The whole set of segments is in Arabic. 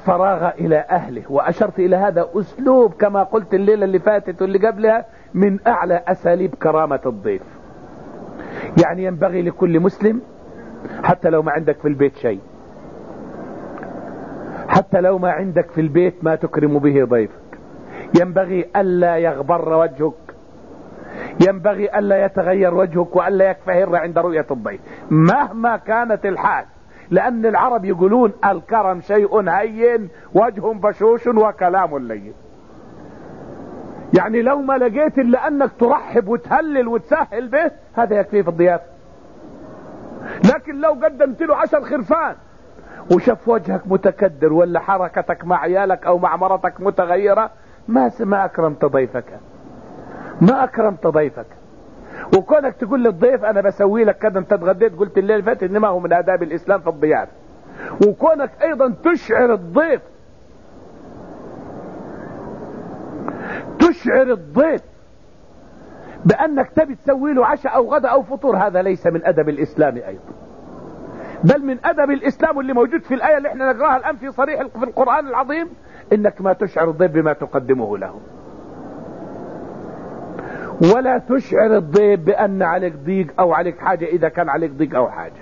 فراغ إلى أهله. وأشرت إلى هذا أسلوب كما قلت الليلة اللي فاتت واللي قبلها من أعلى أساليب كرامة الضيف. يعني ينبغي لكل مسلم حتى لو ما عندك في البيت شيء، حتى لو ما عندك في البيت ما تكرم به ضيفك، ينبغي ألا يغبر وجهك، ينبغي ألا يتغير وجهك وألا يكفهر عند رؤية الضيف مهما كانت الحال. لأن العرب يقولون الكرم شيء هين وجه بشوش وكلام لين. يعني لو ما لقيت إلا أنك ترحب وتهلل وتسهل به هذا يكفي في الضيافة. لكن لو قدمت له 10 خرفان وشاف وجهك متكدر ولا حركتك مع عيالك أو مع مرتك متغيرة ما أكرمت ضيفك، ما أكرمت ضيفك. وكونك تقول للضيف أنا بسوي لك كذا، أنت اتغديت قلت الليل فات إنما هو من آداب الإسلام في الضيافة. وكونك أيضا تشعر الضيف بأنك تبي تسوي له عشاء أو غدا أو فطور، هذا ليس من أدب الإسلام أيضا، بل من أدب الإسلام اللي موجود في الآية اللي احنا نقراها الآن في صريح في القرآن العظيم، إنك ما تشعر الضيف بما تقدمه له، ولا تشعر الضيف بأن عليك ضيق أو عليك حاجة إذا كان عليك ضيق أو حاجة.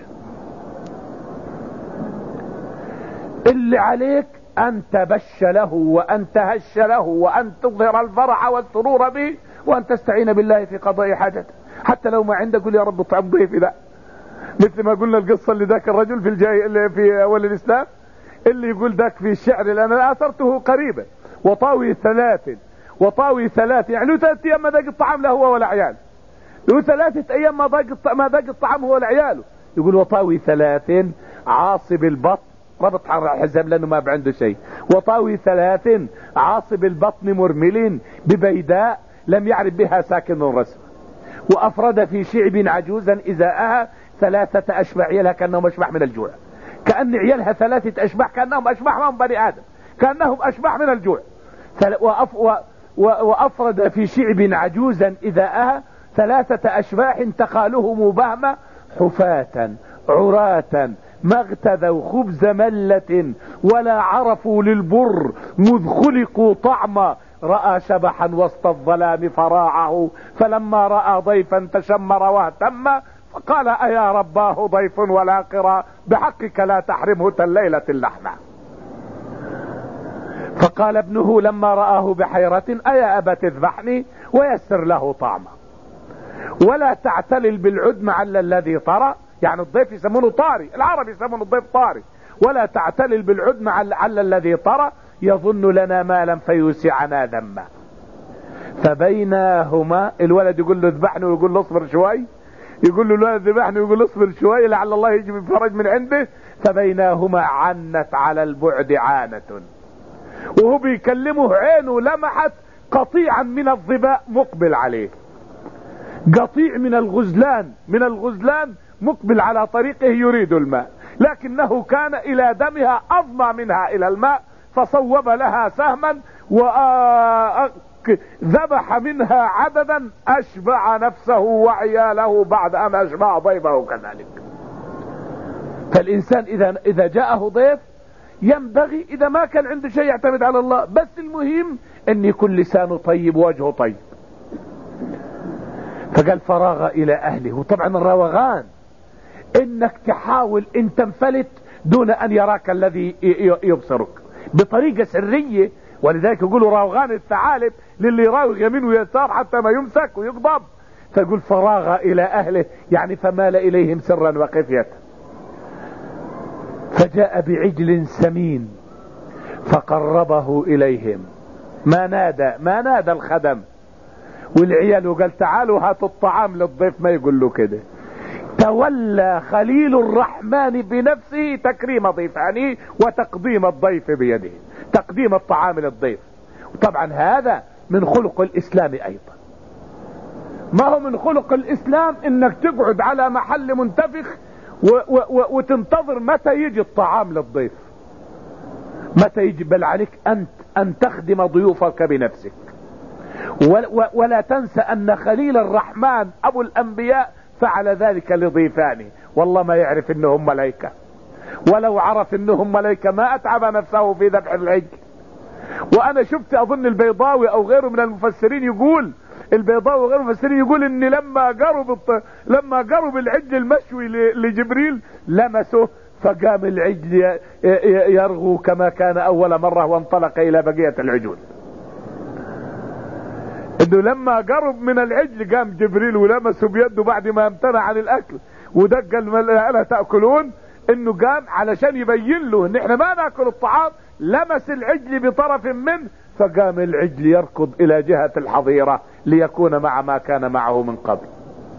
اللي عليك أن تبش له وأن تهش له وأن تظهر الفرح والسرور به وأن تستعين بالله في قضاء حاجته. حتى لو ما عندك قل يا رب اطعم ضيفي ذا، مثل ما قلنا القصة اللي ذاك الرجل اللي في أول الإسلام اللي يقول ذاك في الشعر اللي أنا أثرته قريبا وطاوي 3 يعني له 3 أيام ما ذاق الطعام له هو ولا عياله، له 3 أيام ما ذاق الطعام هو ولا عياله. يقول وطاوي 3 عاصب البطن، ربط حزام لأنه ما عنده شيء، وطاوي 3 عاصب البطن مرمل ببيداء لم يعرف بها ساكن رسم، وأفرد في شعب عجوزا إزاءها 3 أشباح، عيالها كأنهم أشباح من الجوع، كأن عيالها 3 أشباح كأنهم أشباح ما هم بني آدم، كأنهم أشباح من الجوع. وأفرد في شعب عجوزا إزاءها 3 أشباح تخالهم بهمة حفاة عراة ما اغتذوا خبز ملة ولا عرفوا للبر مذ خلقوا طعما، رأى شبحا وسط الظلام فراعه فلما رأى ضيفا تشمر واهتم فقال أيا رباه ضيف ولا قرى بحقك لا تحرمه الليلة اللحمة. فقال ابنه لما رآه بحيرة أيا أبت اذبحني ويسر له طعما ولا تعتلل بالعدم على الذي طرى، يعني الضيف يسمونه طاري، العرب يسمونه الضيف طاري، ولا تعتلل بالعدم على الذي طرى يظن لنا مالا فيوسعنا ذما. فبينهما الولد يقول له اذبحني ويقول له اصبر شوي، يقول له الولد اذبحني ويقول له اصبر شوي لعل الله يجي بفرج من عنده. فبينهما عنت على البعد عانة، وهو بيكلمه عينه لمحت قطيعا من الظباء مقبل عليه، قطيع من الغزلان مقبل على طريقه يريد الماء، لكنه كان إلى دمها أظمى منها إلى الماء فصوب لها سهما وذبح منها عددا أشبع نفسه وعياله بعد أن أشبع ضيفه كذلك. فالإنسان إذا جاءه ضيف ينبغي إذا ما كان عنده شيء يعتمد على الله، بس المهم أن يكون لسانه طيب ووجهه طيب. فقال فراغ إلى أهله. وطبعا الروغان انك تحاول ان تنفلت دون ان يراك الذي يبصرك بطريقة سرية، ولذلك يقولوا روغان الثعالب للي يراوغ يمين ويسار حتى ما يمسك ويغضب. فيقول فراغ الى اهله يعني فمال اليهم سرا وخفية. فجاء بعجل سمين فقربه اليهم، ما نادى الخدم والعيال وقال تعالوا هاتوا الطعام للضيف، ما يقول له كده. تولى خليل الرحمن بنفسه تكريم ضيفانه وتقديم الضيف بيده، تقديم الطعام للضيف. وطبعا هذا من خلق الإسلام أيضا. ما هو من خلق الإسلام انك تقعد على محل منتفخ وتنتظر متى يجي الطعام للضيف، متى يجي، بل عليك أن تخدم ضيوفك بنفسك. ولا تنسى أن خليل الرحمن أبو الأنبياء فعل ذلك لضيفانه، والله ما يعرف انهم ملائكة، ولو عرف انهم ملائكة ما اتعب نفسه في ذبح العجل. وانا شفت اظن البيضاوي او غيره من المفسرين يقول، البيضاوي وغيره من المفسرين يقول ان لما جرب العجل المشوي لجبريل لمسه فقام العجل يرغو كما كان اول مرة وانطلق الى بقية العجول. انه لما قرب من العجل قام جبريل ولمسه بيده بعد ما امتنع عن الاكل ودق الا تأكلون، انه قام علشان يبين له ان احنا ما ناكل الطعام، لمس العجل بطرف منه فقام العجل يركض الى جهة الحظيرة ليكون مع ما كان معه من قبل.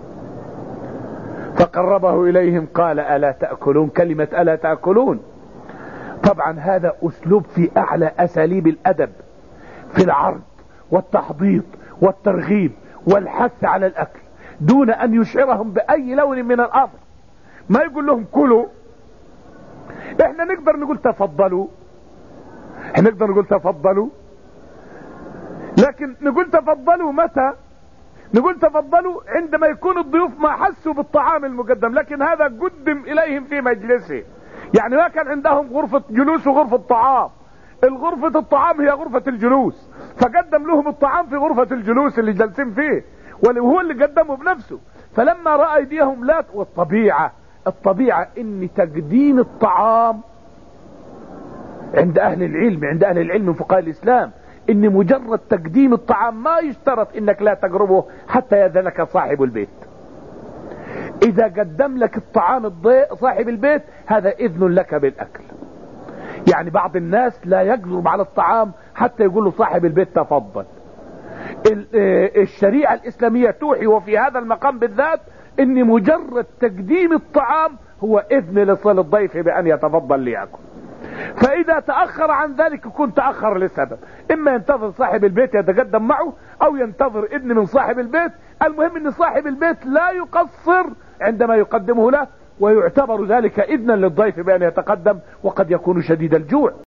فقربه اليهم قال الا تأكلون. كلمة الا تأكلون طبعا هذا اسلوب في اعلى اساليب الادب في العرض والتحضيض والترغيب والحث على الاكل دون ان يشعرهم باي لون من الامر. ما يقول لهم كلوا. احنا نقدر نقول تفضلوا، احنا نقدر نقول تفضلوا، لكن نقول تفضلوا متى؟ نقول تفضلوا عندما يكون الضيوف ما حسوا بالطعام المقدم، لكن هذا قدم اليهم في مجلسه. يعني ما كان عندهم غرفة جلوس وغرفة طعام، الغرفة الطعام هي غرفة الجلوس، فقدم لهم الطعام في غرفة الجلوس اللي جالسين فيه، وهو اللي قدمه بنفسه. فلما رأى ايديهم لا، الطبيعة ان تقديم الطعام عند اهل العلم من فقهاء الاسلام ان مجرد تقديم الطعام ما يشترط انك لا تقربه حتى يأذنك صاحب البيت. اذا قدم لك الطعام صاحب البيت هذا اذن لك بالاكل. يعني بعض الناس لا يقدر على الطعام حتى يقول له صاحب البيت تفضل. الشريعة الاسلامية توحي وفي هذا المقام بالذات ان مجرد تقديم الطعام هو اذن لصل الضيف بان يتفضل ليأكل. فاذا تأخر عن ذلك يكون تأخر لسبب، اما ينتظر صاحب البيت يتقدم معه او ينتظر اذن من صاحب البيت. المهم ان صاحب البيت لا يقصر عندما يقدمه له، ويعتبر ذلك اذنا للضيف بان يتقدم، وقد يكون شديد الجوع.